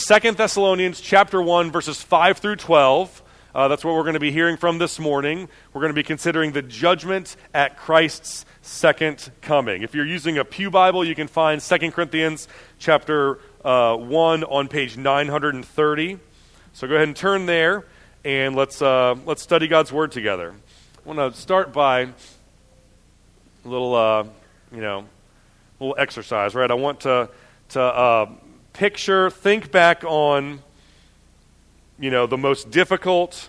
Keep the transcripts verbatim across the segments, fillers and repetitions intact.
Second Thessalonians chapter one, verses five through twelve. Uh, that's what we're going to be hearing from this morning. We're going to be considering the judgment at Christ's second coming. If you're using a Pew Bible, you can find Second Corinthians chapter uh, one on page nine hundred thirty. So go ahead and turn there, and let's uh, let's study God's Word together. I want to start by a little, uh, you know, little exercise, right? I want to to uh, picture, think back on, you know, the most difficult,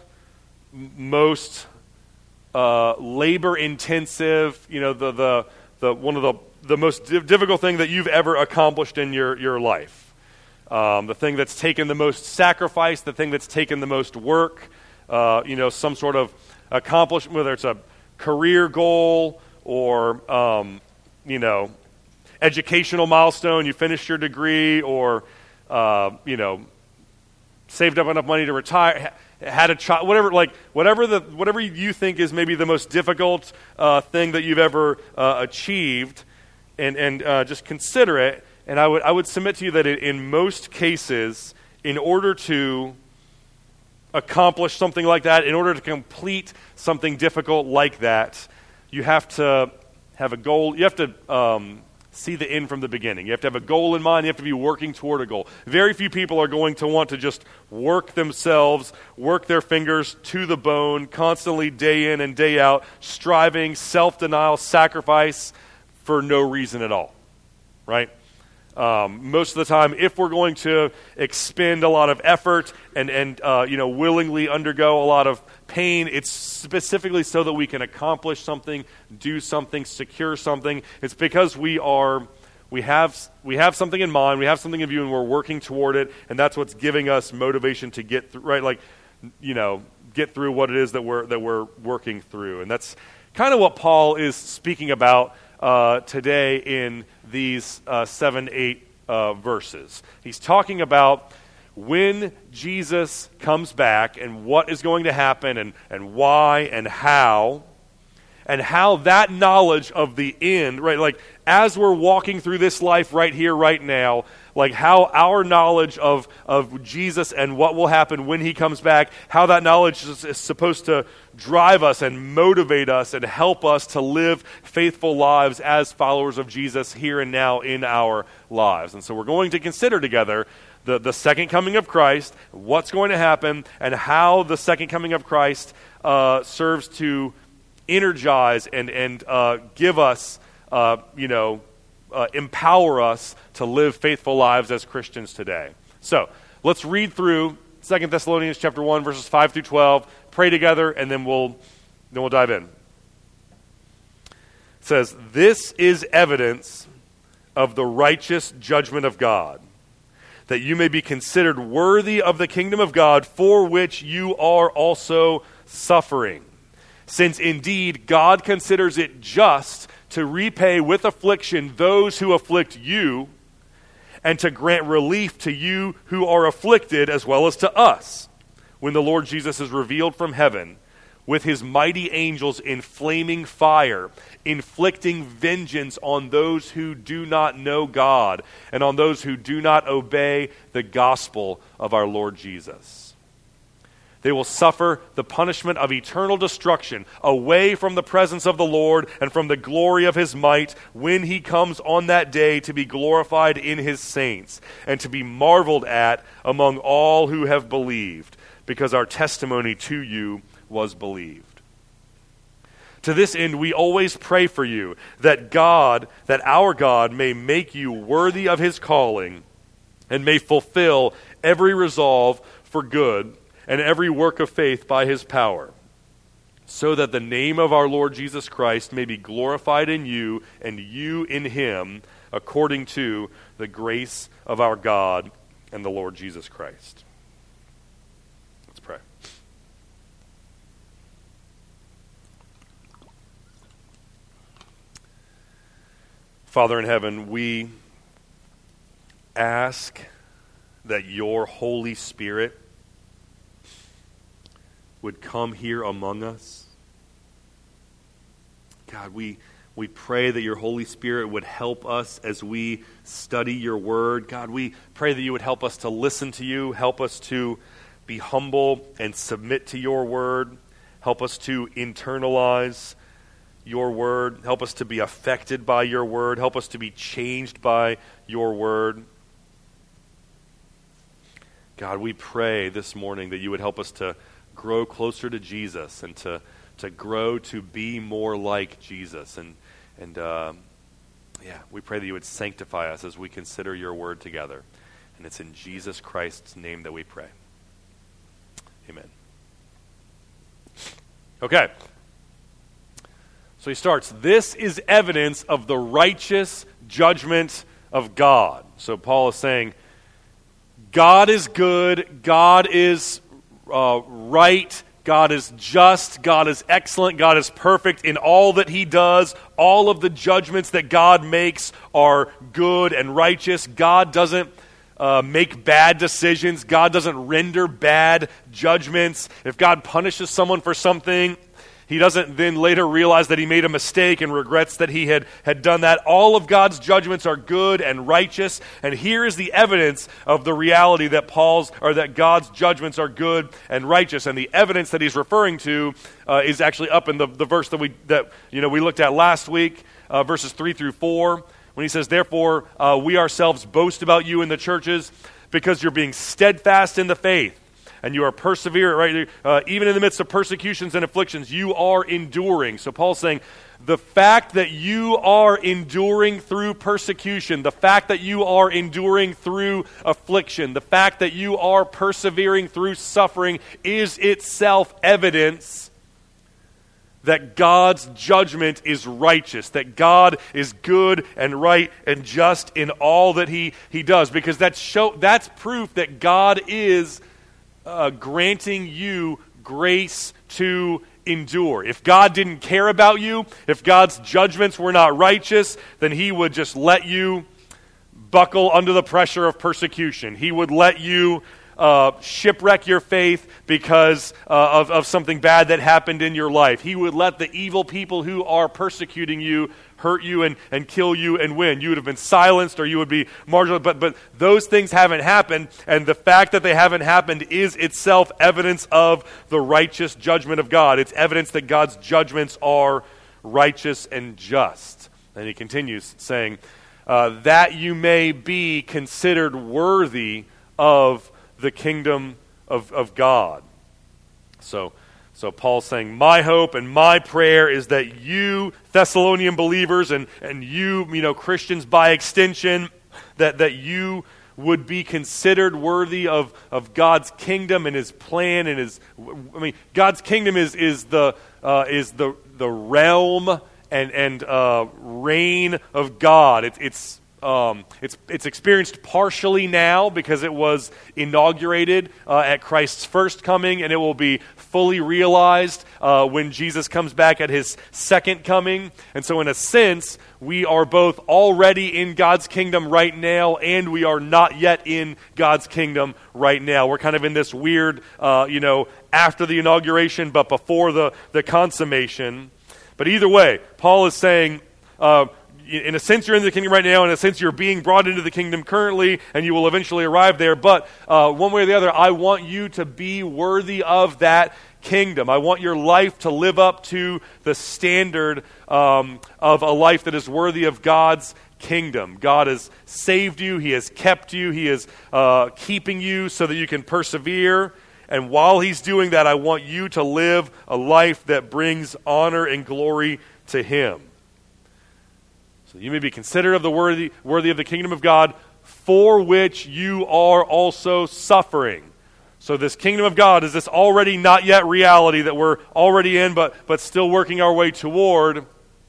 most uh, labor-intensive, you know, the the the one of the the most di- difficult thing that you've ever accomplished in your your life. Um, the thing that's taken the most sacrifice, the thing that's taken the most work, uh, you know, some sort of accomplishment, whether it's a career goal or, um, you know, educational milestone, you finished your degree, or, uh, you know, saved up enough money to retire, ha- had a child, whatever, like, whatever the whatever you think is maybe the most difficult uh, thing that you've ever uh, achieved, and, and uh, just consider it. And I would I would submit to you that in most cases, in order to accomplish something like that, in order to complete something difficult like that, you have to have a goal. You have to um, see the end from the beginning. You have to have a goal in mind. You have to be working toward a goal. Very few people are going to want to just work themselves, work their fingers to the bone, constantly day in and day out, striving, self-denial, sacrifice for no reason at all, right? Um, most of the time, if we're going to expend a lot of effort and, and uh, you know, willingly undergo a lot of pain, it's specifically so that we can accomplish something, do something, secure something. It's because we are, we have, we have something in mind, we have something in view, and we're working toward it, and that's what's giving us motivation to get through, right? Like, you know, get through what it is that we're that we're working through, and that's kind of what Paul is speaking about uh, today in these uh, seven, eight uh, verses. He's talking about when Jesus comes back and what is going to happen and, and why and how, and how that knowledge of the end, right, like as we're walking through this life right here, right now, like how our knowledge of, of Jesus and what will happen when he comes back, how that knowledge is, is supposed to drive us and motivate us and help us to live faithful lives as followers of Jesus here and now in our lives. And so we're going to consider together the, the second coming of Christ, what's going to happen, and how the second coming of Christ uh, serves to energize and, and uh, give us, uh, you know, Uh, empower us to live faithful lives as Christians today. So let's read through Second Thessalonians chapter one, verses five through twelve, pray together, and then we'll then we'll dive in. It says, "This is evidence of the righteous judgment of God, that you may be considered worthy of the kingdom of God, for which you are also suffering. Since indeed God considers it just to repay with affliction those who afflict you, and to grant relief to you who are afflicted as well as to us, when the Lord Jesus is revealed from heaven with his mighty angels in flaming fire, inflicting vengeance on those who do not know God and on those who do not obey the gospel of our Lord Jesus. They will suffer the punishment of eternal destruction away from the presence of the Lord and from the glory of his might when he comes on that day to be glorified in his saints and to be marveled at among all who have believed, because our testimony to you was believed. To this end, we always pray for you, that God, that our God may make you worthy of his calling and may fulfill every resolve for good and every work of faith by his power, so that the name of our Lord Jesus Christ may be glorified in you and you in him, according to the grace of our God and the Lord Jesus Christ." Let's pray. Father in heaven, we ask that your Holy Spirit would come here among us. God, we We pray that your Holy Spirit would help us as we study your word. God, we pray that you would help us to listen to you, help us to be humble and submit to your word, help us to internalize your word, help us to be affected by your word, help us to be changed by your word. God, we pray this morning that you would help us to grow closer to Jesus and to, to grow to be more like Jesus. And, and uh, yeah, we pray that you would sanctify us as we consider your word together. And it's in Jesus Christ's name that we pray. Amen. Okay. So he starts, this is evidence of the righteous judgment of God. So Paul is saying, God is good, God is uh, right, God is just, God is excellent, God is perfect in all that he does. All of the judgments that God makes are good and righteous. God doesn't uh, make bad decisions. God doesn't render bad judgments. If God punishes someone for something, he doesn't then later realize that he made a mistake and regrets that he had, had done that. All of God's judgments are good and righteous. And here is the evidence of the reality that Paul's or that God's judgments are good and righteous. And the evidence that he's referring to uh, is actually up in the, the verse that we that you know we looked at last week, uh, verses three through four, when he says, "Therefore uh, we ourselves boast about you in the churches, because you're being steadfast in the faith. And you are perseverant, right? Uh, even in the midst of persecutions and afflictions, you are enduring." So Paul's saying, the fact that you are enduring through persecution, the fact that you are enduring through affliction, the fact that you are persevering through suffering is itself evidence that God's judgment is righteous, that God is good and right and just in all that he, he does. Because that's, show, that's proof that God is Uh, granting you grace to endure. If God didn't care about you, if God's judgments were not righteous, then he would just let you buckle under the pressure of persecution. He would let you uh, shipwreck your faith because uh, of, of something bad that happened in your life. He would let the evil people who are persecuting you hurt you and, and kill you and win. You would have been silenced or you would be marginalized, but, but those things haven't happened, and the fact that they haven't happened is itself evidence of the righteous judgment of God. It's evidence that God's judgments are righteous and just. And he continues saying, uh, that you may be considered worthy of the kingdom of, of God. So, So Paul's saying, my hope and my prayer is that you, Thessalonian believers, and, and you, you know, Christians by extension, that, that you would be considered worthy of, of God's kingdom and his plan and his, I mean, God's kingdom is, is the, uh, is the, the realm and, and uh, reign of God. It, it's, Um, it's it's experienced partially now because it was inaugurated uh, at Christ's first coming, and it will be fully realized uh, when Jesus comes back at his second coming. And so in a sense, we are both already in God's kingdom right now, and we are not yet in God's kingdom right now. We're kind of in this weird, uh, you know, after the inauguration, but before the, the consummation. But either way, Paul is saying, uh, in a sense, you're in the kingdom right now. In a sense, you're being brought into the kingdom currently, and you will eventually arrive there. But uh, one way or the other, I want you to be worthy of that kingdom. I want your life to live up to the standard um, of a life that is worthy of God's kingdom. God has saved you. He has kept you. He is uh, keeping you so that you can persevere. And while he's doing that, I want you to live a life that brings honor and glory to him. So you may be considered of the worthy, worthy of the kingdom of God, for which you are also suffering. So this kingdom of God is this already not yet reality that we're already in, but but still working our way toward.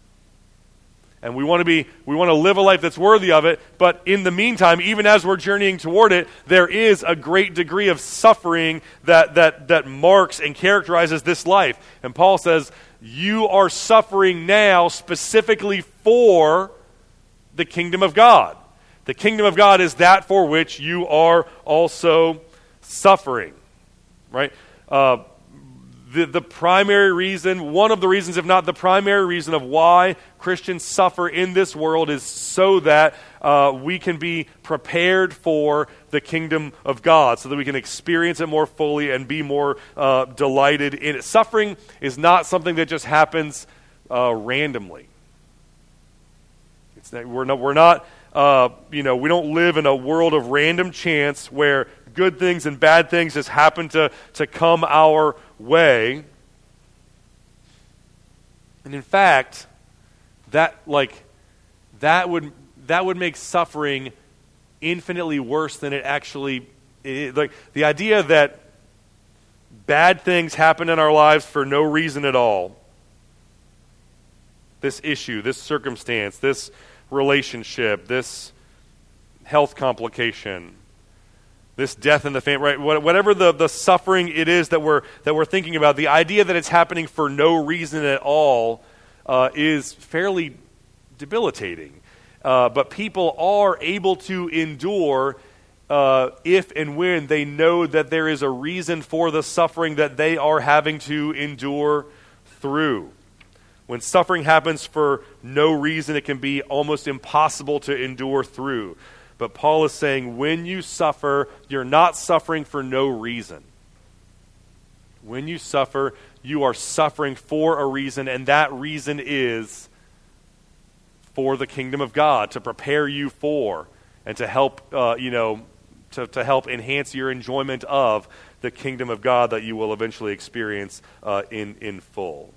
And we want to be, we want to live a life that's worthy of it. But in the meantime, even as we're journeying toward it, there is a great degree of suffering that that that marks and characterizes this life. And Paul says, you are suffering now specifically for the kingdom of God. The kingdom of God is that for which you are also suffering, right? Uh, the, the primary reason, one of the reasons, if not the primary reason of why Christians suffer in this world is so that uh, we can be prepared for the kingdom of God, so that we can experience it more fully and be more uh, delighted in it. Suffering is not something that just happens uh, randomly. It's not, we're not, we're not uh, you know, we don't live in a world of random chance where good things and bad things just happen to, to come our way. And in fact, that like that would that would make suffering infinitely worse than it actually it, like the idea that bad things happen in our lives for no reason at all. This issue, this circumstance, this relationship, this health complication, this death in the family, right? Whatever the, the suffering it is that we're that we're thinking about, the idea that it's happening for no reason at all uh, is fairly debilitating. Uh, but people are able to endure uh, if and when they know that there is a reason for the suffering that they are having to endure through. When suffering happens for no reason, it can be almost impossible to endure through. But Paul is saying, when you suffer, you're not suffering for no reason. When you suffer, you are suffering for a reason, and that reason is for the kingdom of God, to prepare you for, and to help, uh, you know, to, to help enhance your enjoyment of the kingdom of God that you will eventually experience uh, in, in full.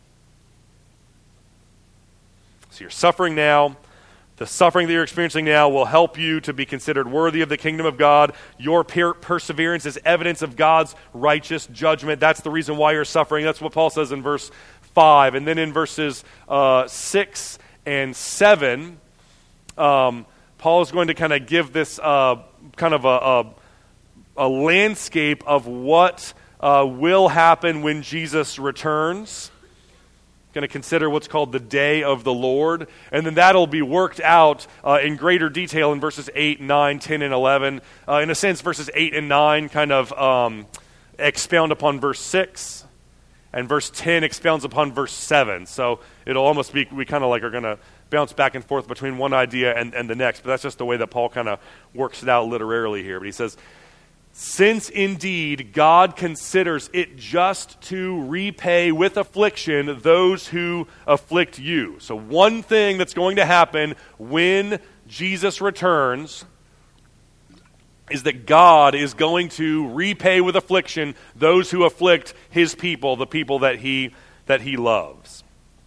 So you're suffering now. The suffering that you're experiencing now will help you to be considered worthy of the kingdom of God. Your per- perseverance is evidence of God's righteous judgment. That's the reason why you're suffering. That's what Paul says in verse five. And then in verses uh, six and seven, um, Paul is going to kind of give this uh, kind of a, a, a landscape of what uh, will happen when Jesus returns. Going to consider what's called the day of the Lord, and then that'll be worked out uh, in greater detail in verses eight, nine, ten, and eleven. Uh, in a sense, verses eight and nine kind of um, expound upon verse six, and verse ten expounds upon verse seven. So it'll almost be, we kind of like are going to bounce back and forth between one idea and, and the next, but that's just the way that Paul kind of works it out literarily here. But he says, since indeed God considers it just to repay with affliction those who afflict you. So one thing that's going to happen when Jesus returns is that God is going to repay with affliction those who afflict his people, the people that he that he loves.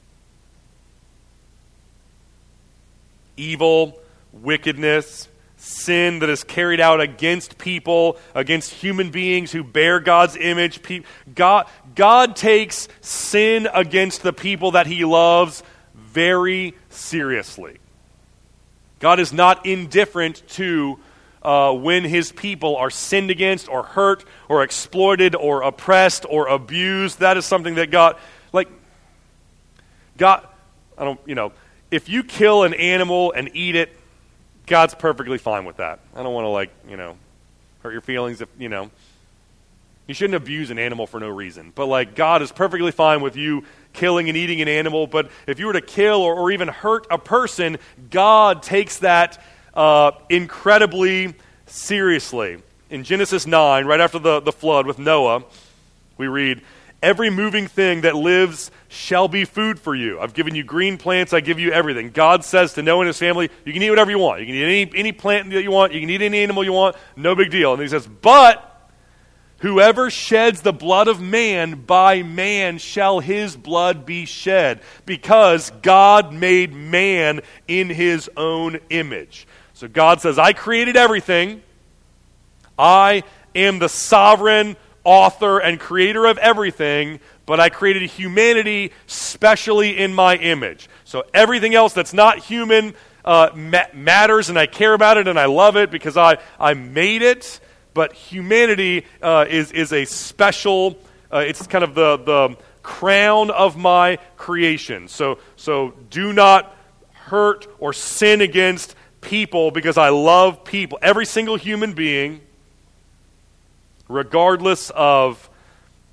Evil, wickedness, sin that is carried out against people, against human beings who bear God's image. God, God takes sin against the people that he loves very seriously. God is not indifferent to uh, when his people are sinned against or hurt or exploited or oppressed or abused. That is something that God, like, God, I don't, you know, if you kill an animal and eat it, God's perfectly fine with that. I don't want to, like, you know, hurt your feelings if, you know. You shouldn't abuse an animal for no reason. But, like, God is perfectly fine with you killing and eating an animal. But if you were to kill or, or even hurt a person, God takes that uh, incredibly seriously. In Genesis nine, right after the, the flood with Noah, we read, every moving thing that lives shall be food for you. I've given you green plants. I give you everything. God says to Noah and his family, you can eat whatever you want. You can eat any, any plant that you want. You can eat any animal you want. No big deal. And he says, but whoever sheds the blood of man, by man shall his blood be shed, because God made man in his own image. So God says, I created everything. I am the sovereign author and creator of everything, but I created humanity specially in my image. So everything else that's not human uh, ma- matters, and I care about it, and I love it because I, I made it. But humanity uh, is is a special. Uh, it's kind of the the crown of my creation. So so do not hurt or sin against people because I love people. Every single human being, regardless of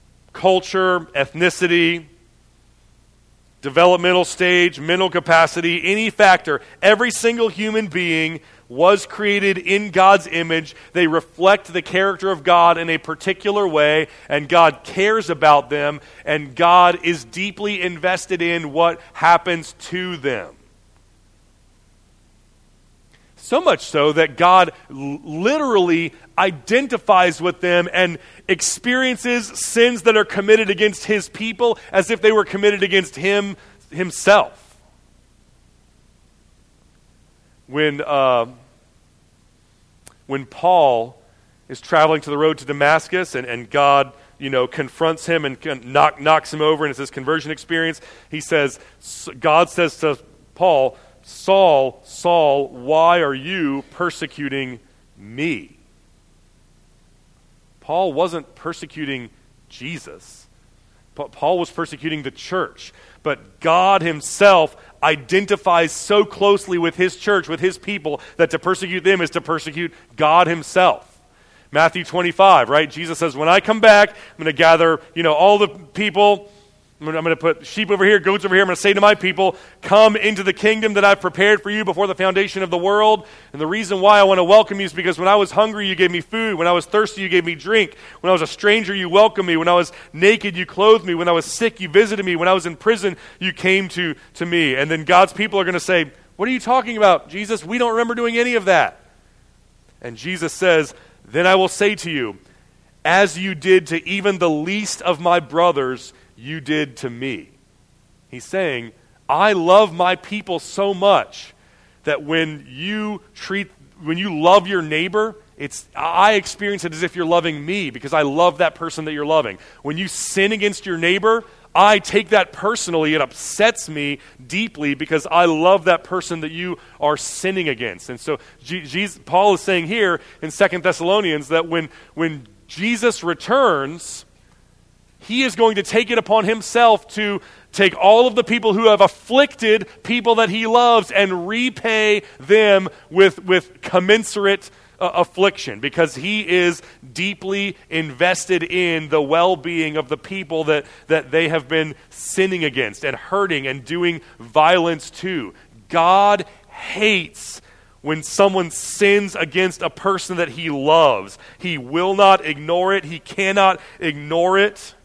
culture, ethnicity, developmental stage, mental capacity, any factor. Every single human being was created in God's image. They reflect the character of God in a particular way, and God cares about them, and God is deeply invested in what happens to them. So much so that God l- literally identifies with them and experiences sins that are committed against his people as if they were committed against him himself. When, uh, when Paul is traveling to the road to Damascus and, and God you know, confronts him and knock, knocks him over, and it's his conversion experience, he says, God says to Paul, Saul, Saul, why are you persecuting me? Paul wasn't persecuting Jesus. Pa- Paul was persecuting the church. But God himself identifies so closely with his church, with his people, that to persecute them is to persecute God himself. Matthew twenty-five, right? Jesus says, when I come back, I'm going to gather, you know, all the people. I'm going to put sheep over here, goats over here. I'm going to say to my people, come into the kingdom that I've prepared for you before the foundation of the world. And the reason why I want to welcome you is because when I was hungry, you gave me food. When I was thirsty, you gave me drink. When I was a stranger, you welcomed me. When I was naked, you clothed me. When I was sick, you visited me. When I was in prison, you came to, to me. And then God's people are going to say, what are you talking about, Jesus? We don't remember doing any of that. And Jesus says, then I will say to you, as you did to even the least of my brothers, you did to me. He's saying, I love my people so much that when you treat, when you love your neighbor, it's I experience it as if you're loving me because I love that person that you're loving. When you sin against your neighbor, I take that personally. It upsets me deeply because I love that person that you are sinning against. And so G- Jesus, Paul is saying here in Second Thessalonians that when, when Jesus returns, he is going to take it upon himself to take all of the people who have afflicted people that he loves and repay them with, with commensurate uh, affliction, because he is deeply invested in the well-being of the people that, that they have been sinning against and hurting and doing violence to. God hates when someone sins against a person that he loves. He will not ignore it. He cannot ignore it.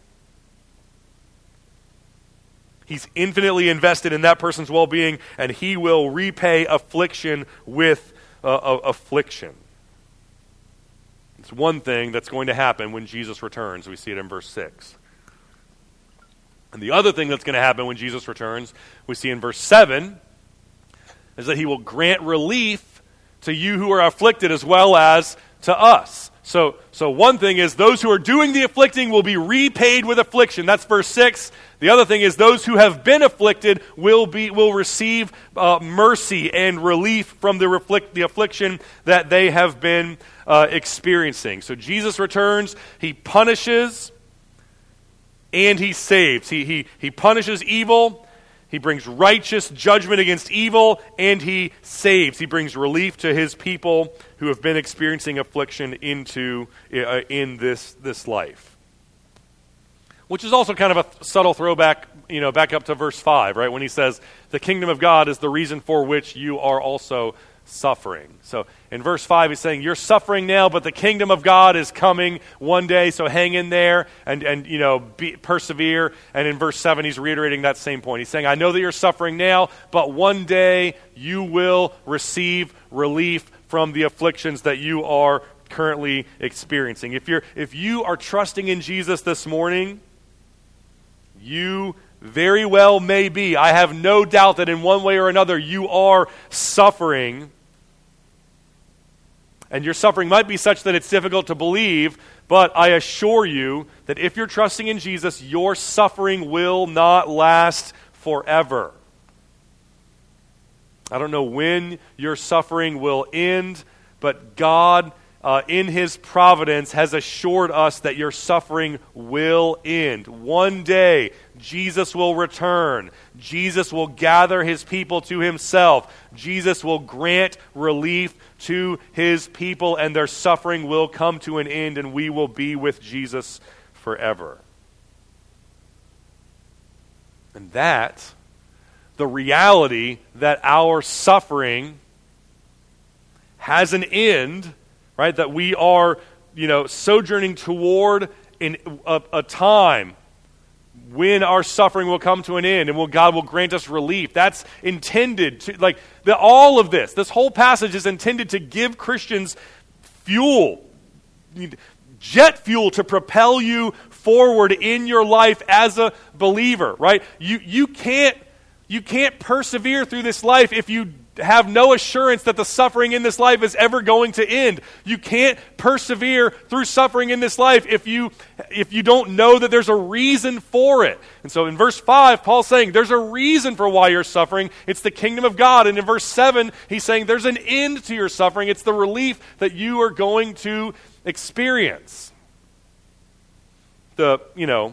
He's infinitely invested in that person's well-being, and he will repay affliction with uh, uh, affliction. It's one thing that's going to happen when Jesus returns. We see it in verse six. And the other thing that's going to happen when Jesus returns, we see in verse seven, is that he will grant relief to you who are afflicted as well as to us. So, so one thing is those who are doing the afflicting will be repaid with affliction. That's verse six. The other thing is those who have been afflicted will be will receive uh, mercy and relief from the, reflict, the affliction that they have been uh, experiencing. So Jesus returns, he punishes, and he saves. He, he, he punishes evil, he brings righteous judgment against evil, and he saves. He brings relief to his people who have been experiencing affliction into uh, in this, this life. Which is also kind of a subtle throwback, you know, back up to verse five, right? When he says, the kingdom of God is the reason for which you are also suffering. So in verse five, he's saying, you're suffering now, but the kingdom of God is coming one day, so hang in there and, and you know, be, persevere. And in verse seven, he's reiterating that same point. He's saying, I know that you're suffering now, but one day you will receive relief from the afflictions that you are currently experiencing. If you're if you are trusting in Jesus this morning, you very well may be. I have no doubt that in one way or another you are suffering. And your suffering might be such that it's difficult to believe, but I assure you that if you're trusting in Jesus, your suffering will not last forever. I don't know when your suffering will end, but God Uh, in his providence has assured us that your suffering will end. One day, Jesus will return. Jesus will gather his people to himself. Jesus will grant relief to his people, and their suffering will come to an end, and we will be with Jesus forever. And that, the reality that our suffering has an end, right? That we are, you know, sojourning toward in a, a time when our suffering will come to an end and will, God will grant us relief. That's intended to, like, the, all of this, this whole passage is intended to give Christians fuel, jet fuel to propel you forward in your life as a believer, right? You you can't you can't persevere through this life if you have no assurance that the suffering in this life is ever going to end. You can't persevere through suffering in this life if you if you don't know that there's a reason for it. And so in verse five, Paul's saying there's a reason for why you're suffering. It's the kingdom of God. And in verse seven, he's saying there's an end to your suffering. It's the relief that you are going to experience. The, you know,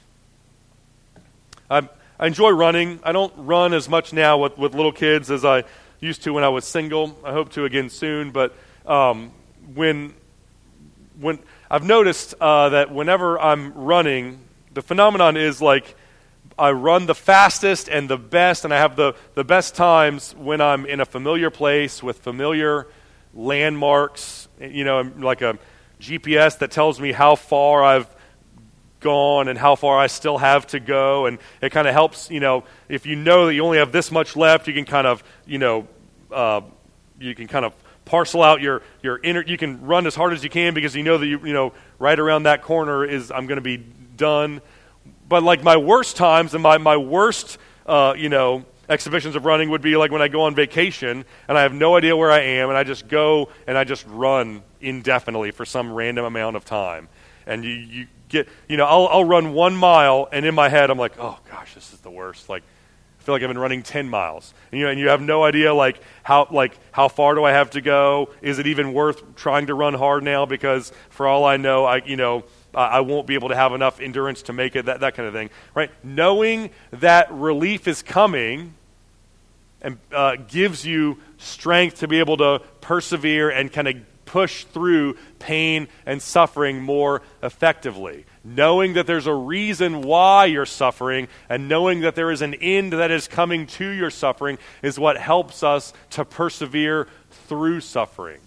I I enjoy running. I don't run as much now with, with little kids as I used to when I was single. I hope to again soon. But um, when when I've noticed uh, that whenever I'm running, the phenomenon is like I run the fastest and the best, and I have the, the best times when I'm in a familiar place with familiar landmarks, you know, like a G P S that tells me how far I've gone and how far I still have to go, and it kind of helps, you know, if you know that you only have this much left, you can kind of, you know, uh, you can kind of parcel out your, your inner, you can run as hard as you can because you know that, you, you know, right around that corner is, I'm going to be done. But like my worst times and my, my worst, uh, you know, exhibitions of running would be like when I go on vacation and I have no idea where I am and I just go and I just run indefinitely for some random amount of time. And you, you get, you know, I'll, I'll run one mile, and in my head, I'm like, oh gosh, this is the worst. Like, I feel like I've been running ten miles, and you know, and you have no idea, like how, like how far do I have to go? Is it even worth trying to run hard now? Because for all I know, I, you know, I, I won't be able to have enough endurance to make it. That that kind of thing, right? Knowing that relief is coming, and uh, gives you strength to be able to persevere and kind of push through pain and suffering more effectively. Knowing that there's a reason why you're suffering and knowing that there is an end that is coming to your suffering is what helps us to persevere through suffering.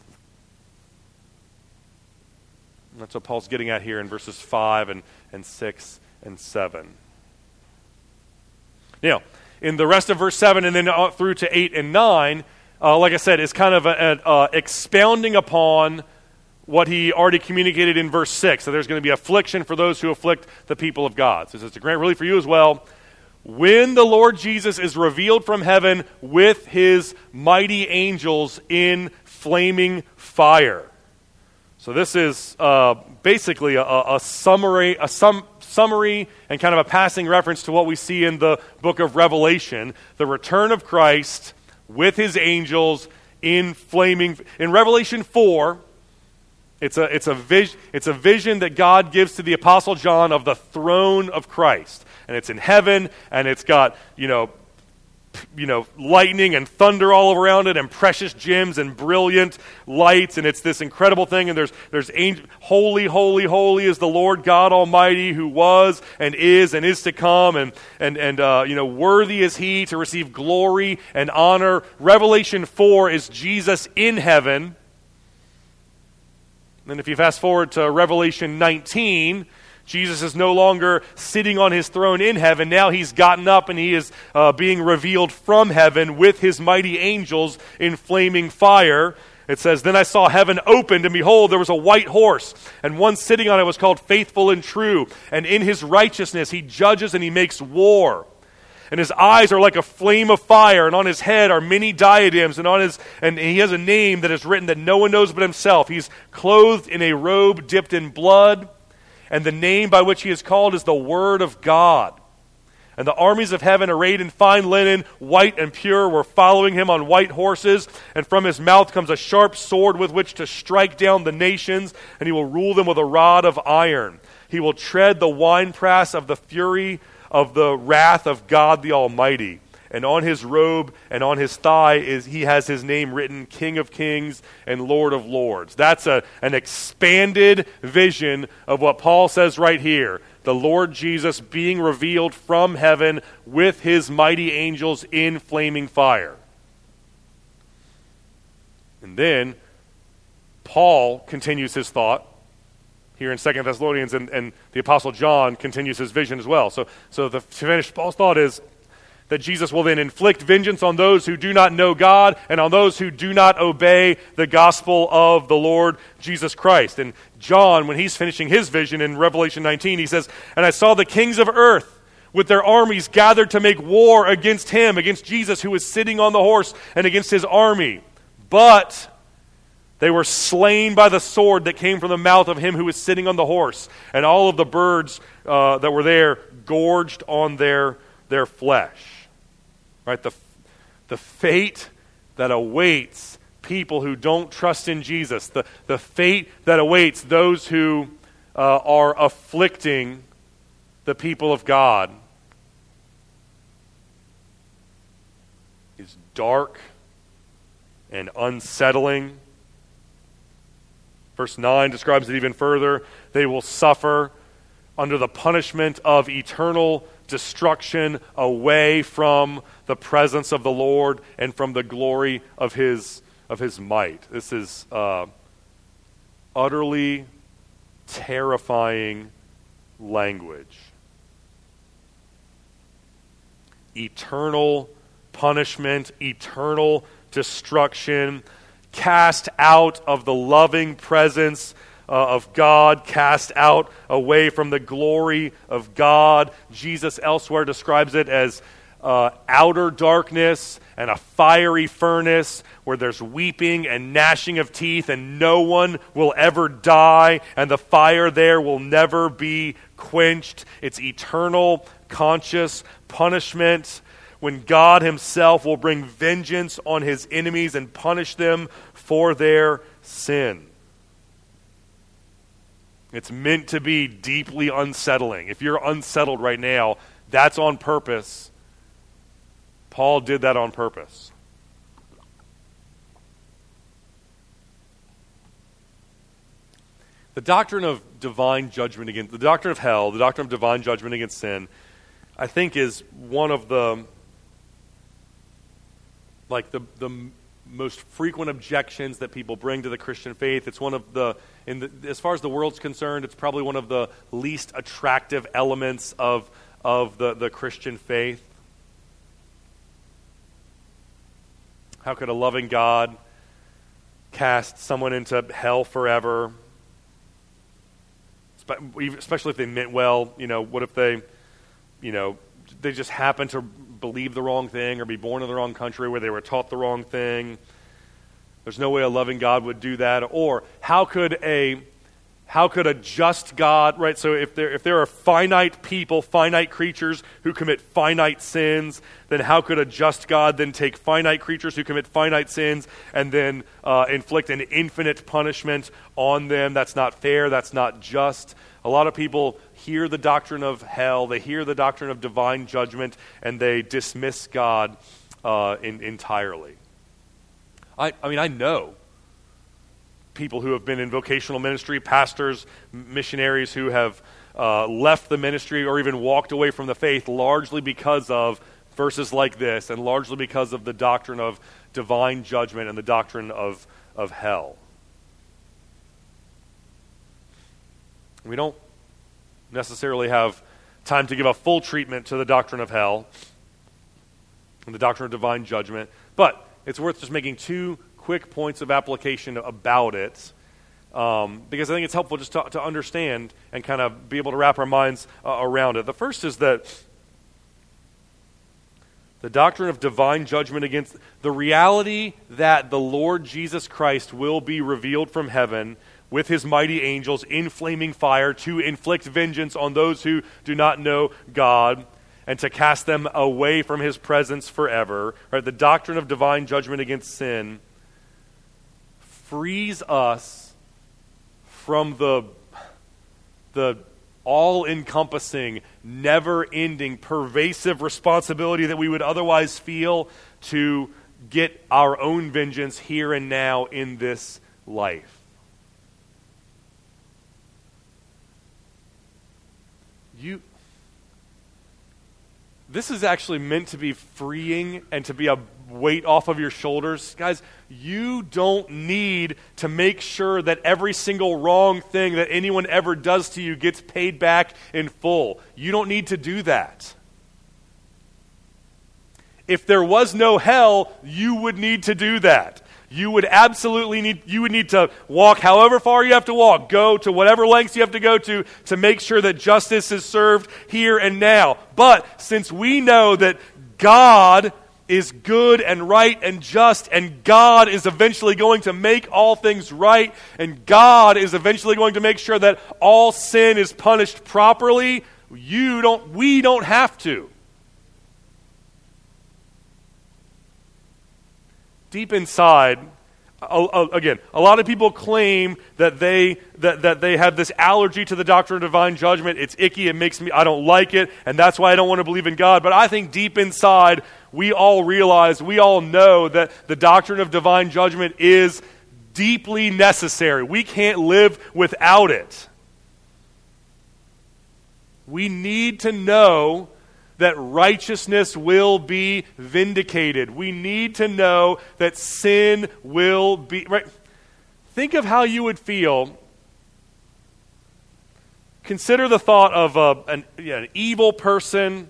And that's what Paul's getting at here in verses five and, and six and seven. Now, in the rest of verse seven and then through to eight and nine, Uh, like I said, is kind of a, a, uh, expounding upon what he already communicated in verse six. So there's going to be affliction for those who afflict the people of God. So it says to grant relief for you as well. When the Lord Jesus is revealed from heaven with his mighty angels in flaming fire. So this is uh, basically a, a summary, a sum, summary and kind of a passing reference to what we see in the book of Revelation, the return of Christ with his angels in flaming. In Revelation four, it's a it's a vision it's a vision that God gives to the Apostle John of the throne of Christ, and it's in heaven, and it's got you know you know lightning and thunder all around it, and precious gems and brilliant lights, and it's this incredible thing. And there's there's angel, holy, holy, holy is the Lord God Almighty, who was and is and is to come, and and and uh, you know worthy is he to receive glory and honor. Revelation four is Jesus in heaven. And if you fast forward to Revelation nineteen, Jesus is no longer sitting on his throne in heaven. Now he's gotten up and he is uh, being revealed from heaven with his mighty angels in flaming fire. It says, then I saw heaven opened, and behold, there was a white horse, and one sitting on it was called Faithful and True. And in his righteousness he judges and he makes war. And his eyes are like a flame of fire, and on his head are many diadems, and on his and he has a name that is written that no one knows but himself. He's clothed in a robe dipped in blood, and the name by which he is called is the Word of God. And the armies of heaven, arrayed in fine linen, white and pure, were following him on white horses. And from his mouth comes a sharp sword with which to strike down the nations, and he will rule them with a rod of iron. He will tread the winepress of the fury of the wrath of God the Almighty. And on his robe and on his thigh is he has his name written, King of Kings and Lord of Lords. That's a, an expanded vision of what Paul says right here. the Lord Jesus being revealed from heaven with his mighty angels in flaming fire. And then Paul continues his thought here in Second Thessalonians, and, and the Apostle John continues his vision as well. So, so the, to finish, Paul's thought is that Jesus will then inflict vengeance on those who do not know God and on those who do not obey the gospel of the Lord Jesus Christ. And John, when he's finishing his vision in Revelation nineteen, he says, "And I saw the kings of earth with their armies gathered to make war against him," against Jesus who was sitting on the horse, and against his army. "But they were slain by the sword that came from the mouth of him who was sitting on the horse, and all of the birds uh, that were there gorged on their, their flesh." Right? The, the fate that awaits people who don't trust in Jesus, the, the fate that awaits those who uh, are afflicting the people of God, is dark and unsettling. Verse nine describes it even further. They will suffer under the punishment of eternal destruction away from the presence of the Lord and from the glory of his, of his might. This is uh, utterly terrifying language. Eternal punishment, eternal destruction, cast out of the loving presence uh, of God, cast out away from the glory of God. Jesus elsewhere describes it as uh, outer darkness and a fiery furnace where there's weeping and gnashing of teeth, and no one will ever die, and the fire there will never be quenched. It's eternal, conscious punishment, when God himself will bring vengeance on his enemies and punish them for their sin. It's meant to be deeply unsettling. If you're unsettled right now, that's on purpose. Paul did that on purpose. The doctrine of divine judgment against, the doctrine of hell, the doctrine of divine judgment against sin, I think is one of the like the the most frequent objections that people bring to the Christian faith. It's one of the, in the, as far as the world's concerned, it's probably one of the least attractive elements of of the, the Christian faith. How could a loving God cast someone into hell forever? Especially if they meant well. You know, what if they, you know, they just happen to believe the wrong thing or be born in the wrong country where they were taught the wrong thing? There's no way a loving God would do that. Or how could a how could a just God, right? So if there if there are finite people, finite creatures who commit finite sins, then how could a just God then take finite creatures who commit finite sins and then uh, inflict an infinite punishment on them? That's not fair. That's not just. A lot of people hear the doctrine of hell, they hear the doctrine of divine judgment, and they dismiss God uh, in, entirely. I, I mean, I know people who have been in vocational ministry, pastors, missionaries who have uh, left the ministry or even walked away from the faith largely because of verses like this, and largely because of the doctrine of divine judgment and the doctrine of, of hell. We don't necessarily have time to give a full treatment to the doctrine of hell and the doctrine of divine judgment, but it's worth just making two quick points of application about it, um, because I think it's helpful just to, to understand and kind of be able to wrap our minds uh, around it. The first is that the doctrine of divine judgment against the reality that the Lord Jesus Christ will be revealed from heaven with his mighty angels in flaming fire to inflict vengeance on those who do not know God and to cast them away from his presence forever. Right? The doctrine of divine judgment against sin frees us from the, the all-encompassing, never-ending, pervasive responsibility that we would otherwise feel to get our own vengeance here and now in this life. you, this is actually meant to be freeing and to be a weight off of your shoulders. Guys, you don't need to make sure that every single wrong thing that anyone ever does to you gets paid back in full. You don't need to do that. If there was no hell, you would need to do that. You would absolutely need, you would need to walk however far you have to walk, go to whatever lengths you have to go to, to make sure that justice is served here and now. But since we know that God is good and right and just, and God is eventually going to make all things right, and God is eventually going to make sure that all sin is punished properly, you don't, we don't have to. Deep inside, again, a lot of people claim that they that, that they have this allergy to the doctrine of divine judgment. It's icky, it makes me, I don't like it, and that's why I don't want to believe in God. But I think deep inside, we all realize, we all know that the doctrine of divine judgment is deeply necessary. We can't live without it. We need to know that righteousness will be vindicated. We need to know that sin will be... Right? Think of how you would feel. Consider the thought of a, an, yeah, an evil person,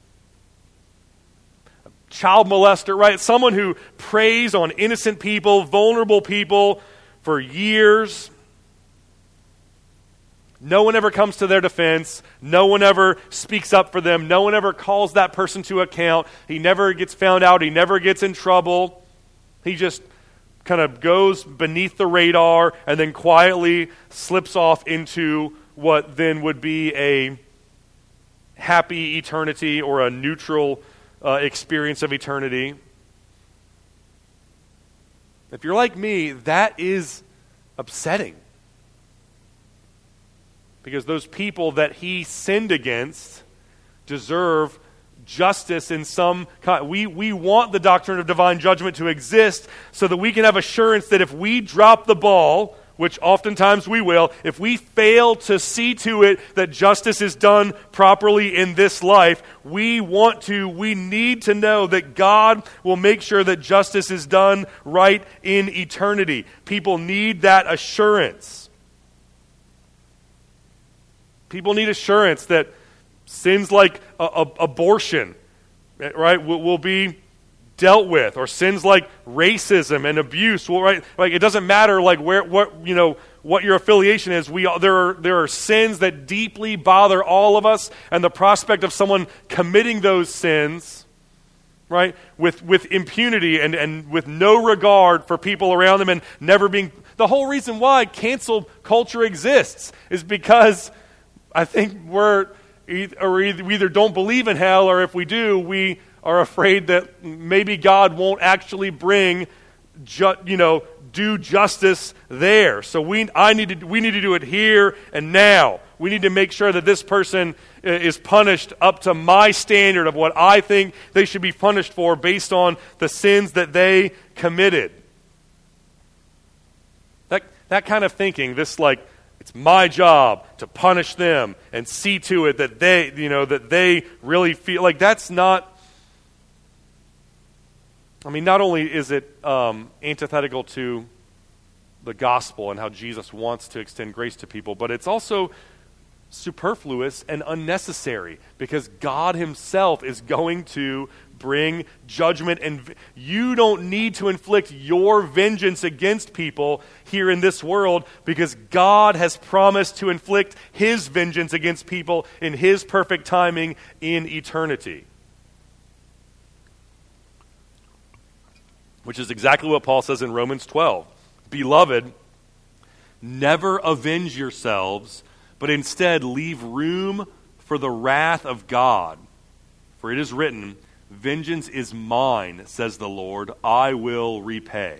a child molester, right? Someone who preys on innocent people, vulnerable people for years. No one ever comes to their defense. No one ever speaks up for them. No one ever calls that person to account. He never gets found out. He never gets in trouble. He just kind of goes beneath the radar and then quietly slips off into what then would be a happy eternity or a neutral uh, experience of eternity. If you're like me, that is upsetting. Because those people that he sinned against deserve justice in some kind. We, we want the doctrine of divine judgment to exist so that we can have assurance that if we drop the ball, which oftentimes we will, if we fail to see to it that justice is done properly in this life, we want to, we need to know that God will make sure that justice is done right in eternity. People need that assurance. People need assurance that sins like a, a, abortion, right, will, will be dealt with, or sins like racism and abuse. Will, right, like it doesn't matter, like where, what you know, what your affiliation is. We there are there are sins that deeply bother all of us, and the prospect of someone committing those sins, right, with with impunity and and with no regard for people around them, and never being. The whole reason why cancel culture exists is because I think we're either, or either, we either don't believe in hell, or if we do, we are afraid that maybe God won't actually bring, ju- you know, do justice there. So we, I need to, we need to do it here and now. We need to make sure that this person is punished up to my standard of what I think they should be punished for based on the sins that they committed. That that kind of thinking, this like, it's my job to punish them and see to it that they, you know, that they really feel like that's not. I mean, not only is it um, antithetical to the gospel and how Jesus wants to extend grace to people, but it's also superfluous and unnecessary because God himself is going to bring judgment, and v- you don't need to inflict your vengeance against people here in this world because God has promised to inflict his vengeance against people in his perfect timing in eternity. Which is exactly what Paul says in Romans twelve. Beloved, never avenge yourselves, but instead leave room for the wrath of God. For it is written, vengeance is mine, says the Lord, I will repay.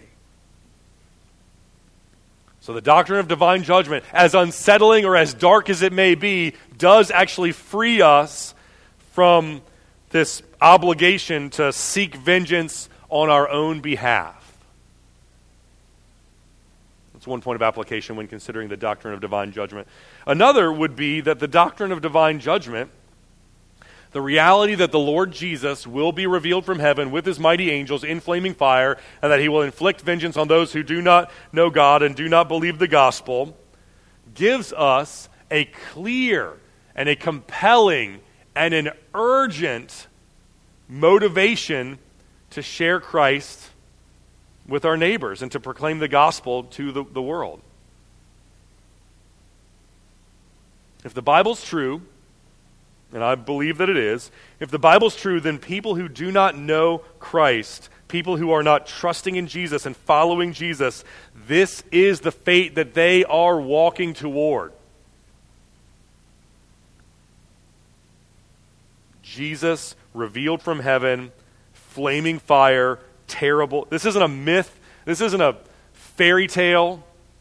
So the doctrine of divine judgment, as unsettling or as dark as it may be, does actually free us from this obligation to seek vengeance on our own behalf. That's one point of application when considering the doctrine of divine judgment. Another would be that the doctrine of divine judgment, the reality that the Lord Jesus will be revealed from heaven with his mighty angels in flaming fire, and that he will inflict vengeance on those who do not know God and do not believe the gospel, gives us a clear and a compelling and an urgent motivation to share Christ with our neighbors and to proclaim the gospel to the, the world. If the Bible's true, and I believe that it is, if the Bible's true, then people who do not know Christ, people who are not trusting in Jesus and following Jesus, this is the fate that they are walking toward. Jesus revealed from heaven, flaming fire, terrible. This isn't a myth. This isn't a fairy tale.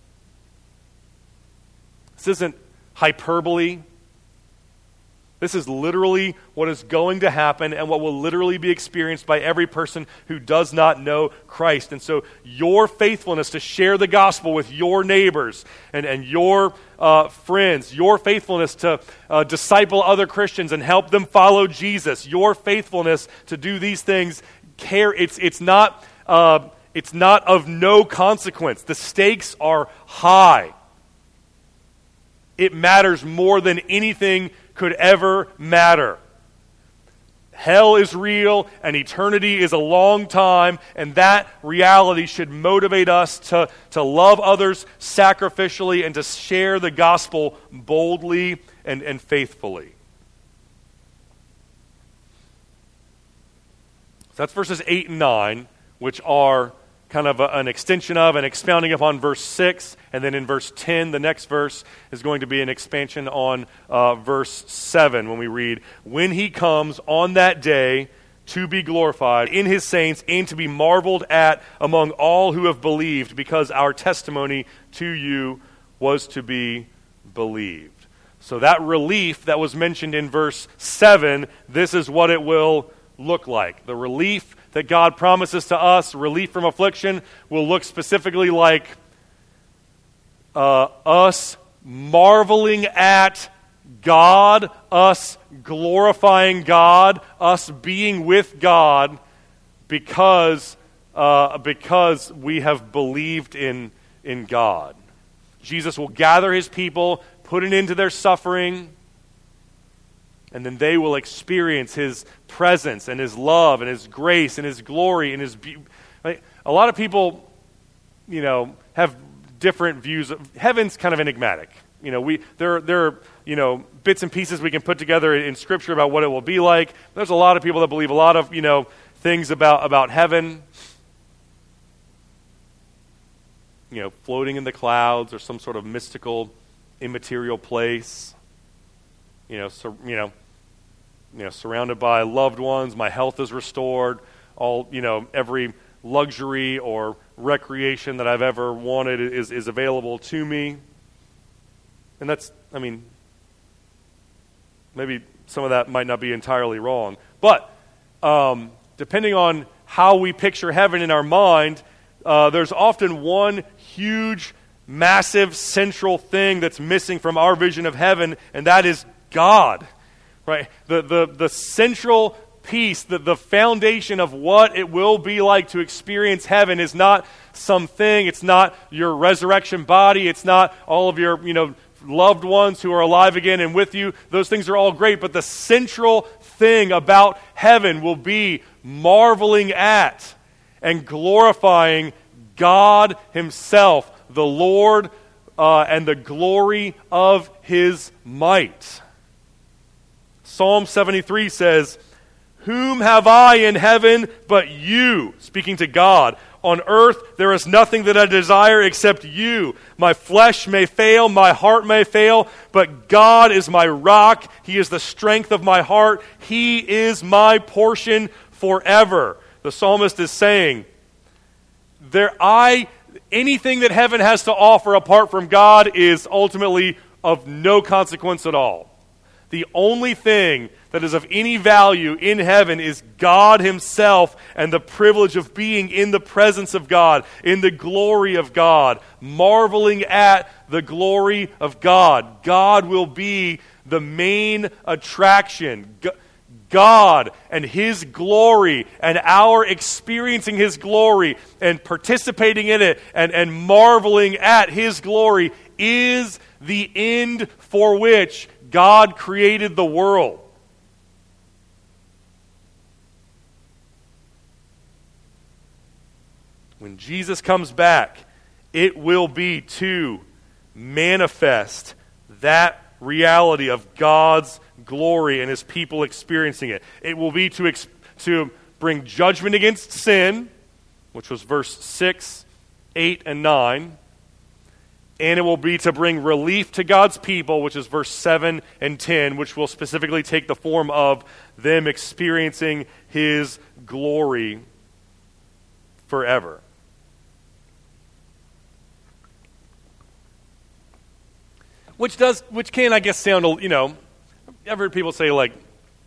This isn't hyperbole. This is literally what is going to happen and what will literally be experienced by every person who does not know Christ. And so your faithfulness to share the gospel with your neighbors and, and your uh, friends, your faithfulness to uh, disciple other Christians and help them follow Jesus, your faithfulness to do these things, care, it's, it's, not, uh, it's not of no consequence. The stakes are high. It matters more than anything could ever matter. Hell is real, and eternity is a long time, and that reality should motivate us to, to love others sacrificially and to share the gospel boldly and, and faithfully. So that's verses eight and nine, which are kind of a, an extension of and expounding upon verse six, and then in verse ten, the next verse is going to be an expansion on uh, verse seven when we read, "When he comes on that day to be glorified in his saints and to be marveled at among all who have believed, because our testimony to you was to be believed." So that relief that was mentioned in verse seven, this is what it will look like. The relief that God promises to us, relief from affliction, will look specifically like uh, us marveling at God, us glorifying God, us being with God because uh, because we have believed in, in God. Jesus will gather his people, put an end to their suffering, and then they will experience his presence and his love and his grace and his glory and his beauty. Right? A lot of people, you know, have different views of heaven's kind of enigmatic. You know, we there there are, you know, bits and pieces we can put together in Scripture about what it will be like. There's a lot of people that believe a lot of, you know, things about, about heaven. You know, floating in the clouds or some sort of mystical, immaterial place. You know, so, you know, you know, surrounded by loved ones, my health is restored, all, you know, every luxury or recreation that I've ever wanted is, is available to me. And that's, I mean, maybe some of that might not be entirely wrong. But um, depending on how we picture heaven in our mind, uh, there's often one huge, massive, central thing that's missing from our vision of heaven, and that is God. Right, the, the, the central piece, the, the foundation of what it will be like to experience heaven is not something, it's not your resurrection body, it's not all of your, you know, loved ones who are alive again and with you. Those things are all great, but the central thing about heaven will be marveling at and glorifying God himself, the Lord, uh, and the glory of his might. Psalm seventy-three says, "Whom have I in heaven but you?" Speaking to God. "On earth there is nothing that I desire except you. My flesh may fail, my heart may fail, but God is my rock. He is the strength of my heart. He is my portion forever." The psalmist is saying, there, I, anything that heaven has to offer apart from God is ultimately of no consequence at all. The only thing that is of any value in heaven is God himself and the privilege of being in the presence of God, in the glory of God, marveling at the glory of God. God will be the main attraction. God and His glory and our experiencing His glory and participating in it and, and marveling at His glory is the end for which God created the world. When Jesus comes back, it will be to manifest that reality of God's glory and His people experiencing it. It will be to, ex- to bring judgment against sin, which was verse six, eight, and nine. And it will be to bring relief to God's people, which is verse seven and ten, which will specifically take the form of them experiencing His glory forever. Which does, which can, I guess, sound, you know, I've heard people say, like,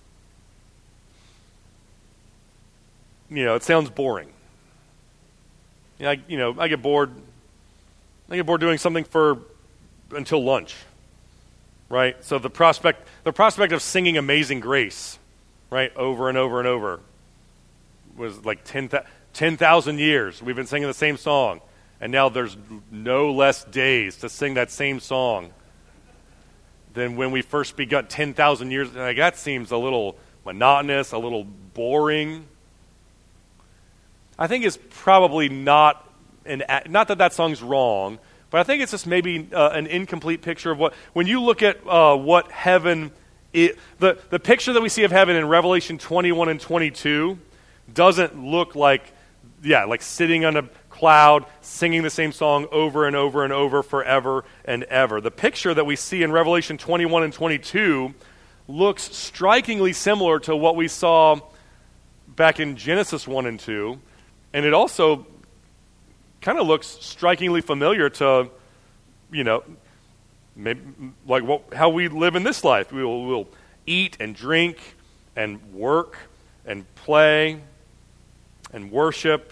you know, it sounds boring. You know, I, you know, I get bored. I get bored doing something for until lunch, right? So the prospect, the prospect of singing "Amazing Grace," right, over and over and over, was like ten thousand years. We've been singing the same song, and now there's no less days to sing that same song than when we first begun ten thousand years. Like, that seems a little monotonous, a little boring. I think it's probably not an, not that that song's wrong, but I think it's just maybe uh, an incomplete picture of what, when you look at uh, what heaven is, the, the picture that we see of heaven in Revelation twenty-one and twenty-two doesn't look like, yeah, like sitting on a cloud, singing the same song over and over and over forever and ever. The picture that we see in Revelation twenty-one and twenty-two looks strikingly similar to what we saw back in Genesis one and two, and it also kind of looks strikingly familiar to, you know, maybe like what, how we live in this life. We'll, we'll eat and drink and work and play and worship,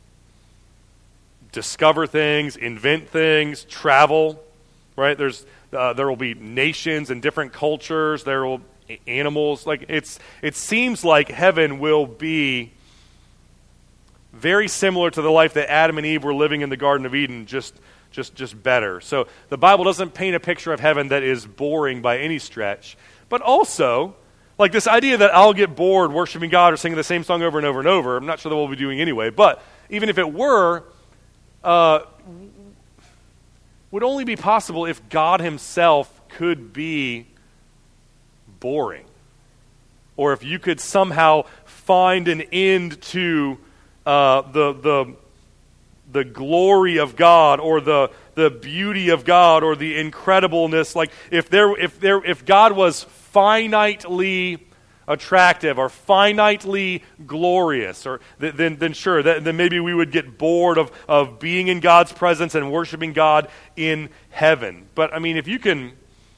discover things, invent things, travel, right? There's uh, there will be nations and different cultures. There will be animals. Like it's it seems like heaven will be very similar to the life that Adam and Eve were living in the Garden of Eden, just just just better. So the Bible doesn't paint a picture of heaven that is boring by any stretch, but also like this idea that I'll get bored worshiping God or singing the same song over and over and over. I'm not sure that we'll be doing anyway, but even if it were, Uh, would only be possible if God Himself could be boring, or if you could somehow find an end to uh, the the the glory of God, or the the beauty of God, or the incredibleness. Like if there if there if God was finitely attractive or finitely glorious, or th- then then sure, that, then maybe we would get bored of, of being in God's presence and worshiping God in heaven. But I mean, if you can,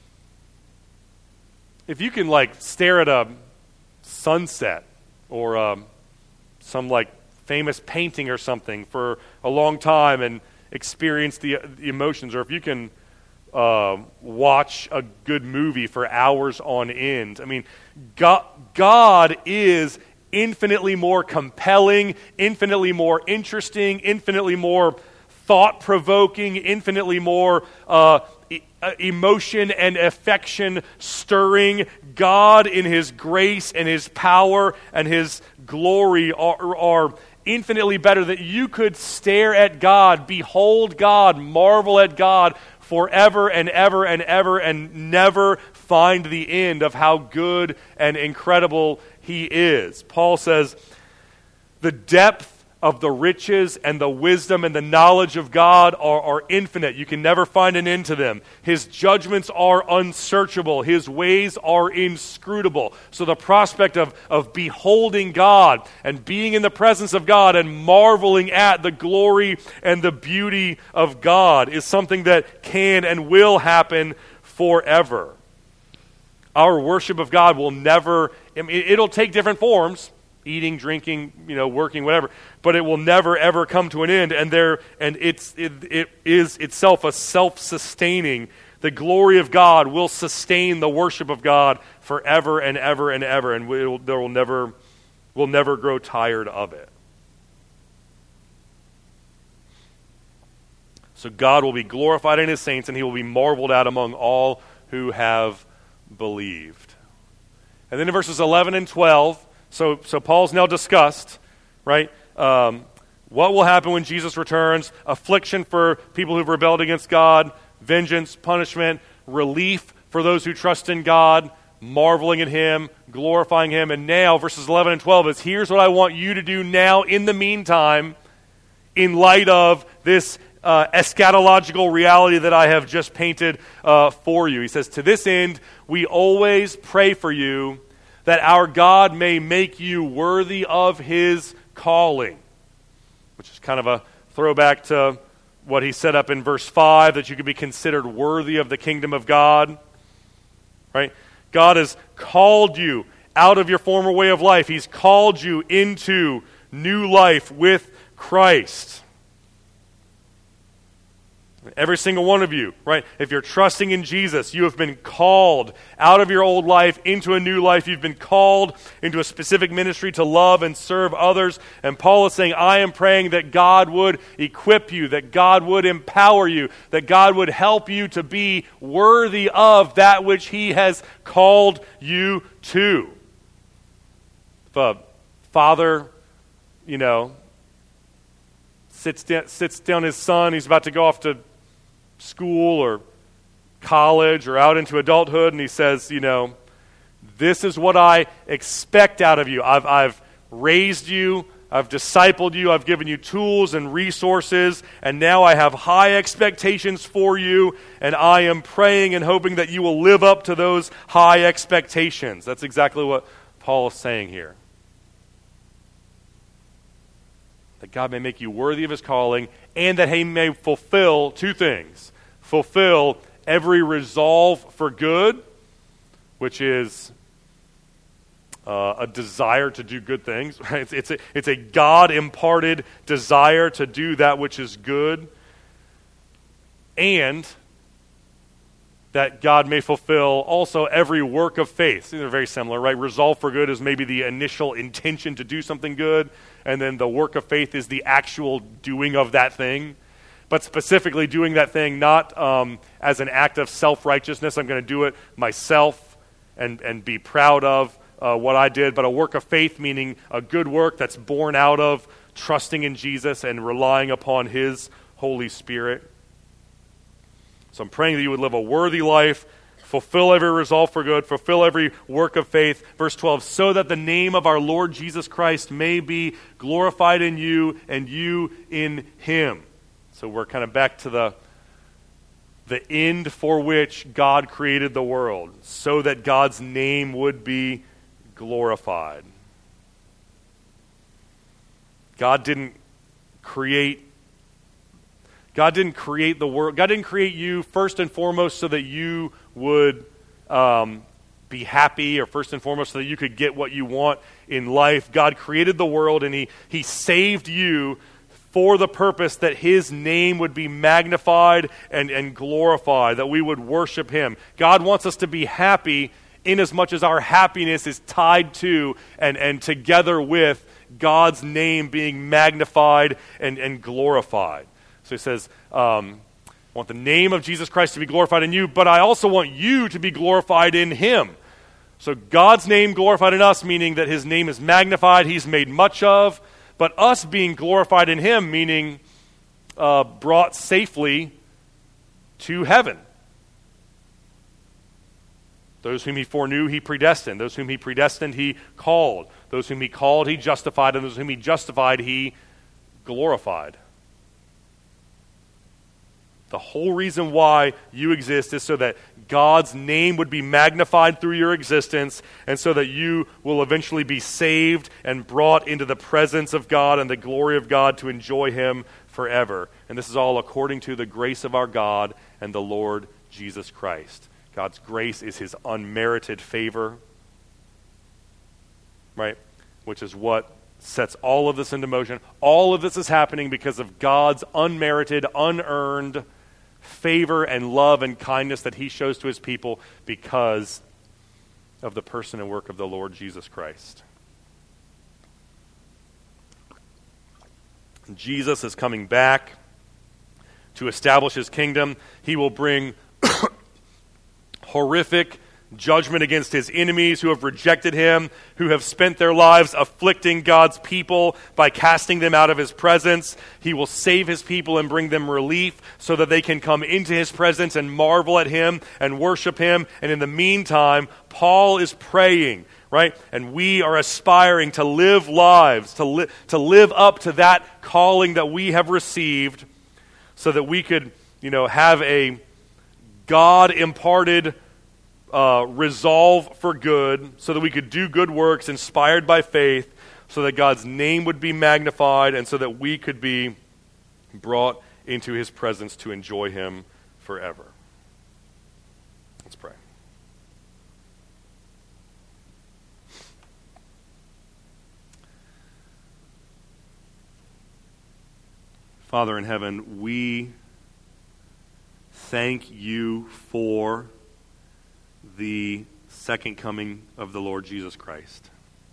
if you can like stare at a sunset or um, some like famous painting or something for a long time and experience the, the emotions, or if you can Uh, watch a good movie for hours on end. I mean, God, God is infinitely more compelling, infinitely more interesting, infinitely more thought-provoking, infinitely more uh, e- emotion and affection stirring. God in His grace and His power and His glory are, are infinitely better, that you could stare at God, behold God, marvel at God forever and ever and ever, and never find the end of how good and incredible He is. Paul says, the depth of the riches and the wisdom and the knowledge of God are, are infinite. You can never find an end to them. His judgments are unsearchable. His ways are inscrutable. So the prospect of, of beholding God and being in the presence of God and marveling at the glory and the beauty of God is something that can and will happen forever. Our worship of God will never, I mean, it'll take different forms. eating, drinking, you know, working, whatever. But it will never, ever come to an end. And there, and it's it, it is itself a self-sustaining. The glory of God will sustain the worship of God forever and ever and ever, and we'll, there will never, we'll never grow tired of it. So God will be glorified in his saints, and he will be marveled at among all who have believed. And then in verses eleven and twelve, so, so Paul's now discussed, right, um, what will happen when Jesus returns, affliction for people who've rebelled against God, vengeance, punishment, relief for those who trust in God, marveling at him, glorifying him. And now, verses eleven and twelve is, here's what I want you to do now in the meantime, in light of this uh, eschatological reality that I have just painted uh, for you. He says, to this end, we always pray for you that our God may make you worthy of his calling. Which is kind of a throwback to what he set up in verse five, that you could be considered worthy of the kingdom of God. Right? God has called you out of your former way of life. He's called you into new life with Christ. Every single one of you, right? If you're trusting in Jesus, you have been called out of your old life into a new life. You've been called into a specific ministry to love and serve others. And Paul is saying, I am praying that God would equip you, that God would empower you, that God would help you to be worthy of that which he has called you to. If a father, you know, sits down, sits down his son, he's about to go off to school or college or out into adulthood, and he says, you know, this is what I expect out of you. I've, I've raised you, I've discipled you, I've given you tools and resources, and now I have high expectations for you, and I am praying and hoping that you will live up to those high expectations. That's exactly what Paul is saying here. That God may make you worthy of his calling, and that he may fulfill two things. Fulfill every resolve for good, which is uh, a desire to do good things. Right? It's, it's a, it's a God-imparted desire to do that which is good. And that God may fulfill also every work of faith. See, they're very similar, right? Resolve for good is maybe the initial intention to do something good, and then the work of faith is the actual doing of that thing. But specifically doing that thing not um, as an act of self-righteousness, I'm going to do it myself and, and be proud of uh, what I did, but a work of faith, meaning a good work that's born out of trusting in Jesus and relying upon his Holy Spirit. So I'm praying that you would live a worthy life, fulfill every resolve for good, fulfill every work of faith. Verse twelve, so that the name of our Lord Jesus Christ may be glorified in you and you in him. So we're kind of back to the, the end for which God created the world, so that God's name would be glorified. God didn't create God didn't create the world. God didn't create you first and foremost so that you would um, be happy, or first and foremost so that you could get what you want in life. God created the world, and he, he saved you for the purpose that his name would be magnified and, and glorified, that we would worship him. God wants us to be happy inasmuch as our happiness is tied to and, and together with God's name being magnified and, and glorified. So he says, um, I want the name of Jesus Christ to be glorified in you, but I also want you to be glorified in him. So God's name glorified in us, meaning that his name is magnified, he's made much of, but us being glorified in him, meaning uh, brought safely to heaven. Those whom he foreknew, he predestined. Those whom he predestined, he called. Those whom he called, he justified. And those whom he justified, he glorified. The whole reason why you exist is so that God's name would be magnified through your existence, and so that you will eventually be saved and brought into the presence of God and the glory of God to enjoy him forever. And this is all according to the grace of our God and the Lord Jesus Christ. God's grace is his unmerited favor. Right? which is what sets all of this into motion. All of this is happening because of God's unmerited, unearned favor and love and kindness that he shows to his people because of the person and work of the Lord Jesus Christ. Jesus is coming back to establish his kingdom. He will bring horrific judgment against his enemies who have rejected him, who have spent their lives afflicting God's people by casting them out of his presence. He will save his people and bring them relief so that they can come into his presence and marvel at him and worship him. And in the meantime, Paul is praying, right? And we are aspiring to live lives, to, li- to live up to that calling that we have received so that we could, you know, have a God-imparted Uh, resolve for good, so that we could do good works inspired by faith, so that God's name would be magnified, and so that we could be brought into his presence to enjoy him forever. Let's pray. Father in heaven, we thank you for the second coming of the Lord Jesus Christ.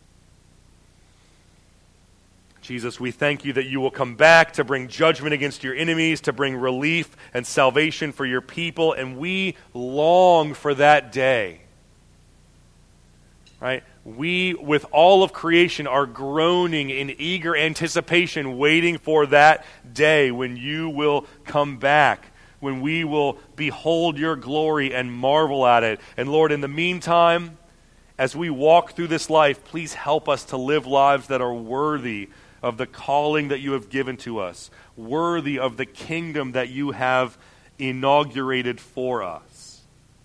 Jesus, we thank you that you will come back to bring judgment against your enemies, to bring relief and salvation for your people, and we long for that day. Right? We, with all of creation, are groaning in eager anticipation, waiting for that day when you will come back, when we will behold your glory and marvel at it. And Lord, in the meantime, as we walk through this life, please help us to live lives that are worthy of the calling that you have given to us, worthy of the kingdom that you have inaugurated for us.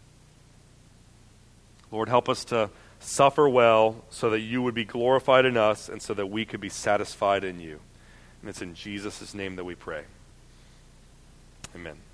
Lord, help us to suffer well so that you would be glorified in us and so that we could be satisfied in you. And it's in Jesus' name that we pray. Amen.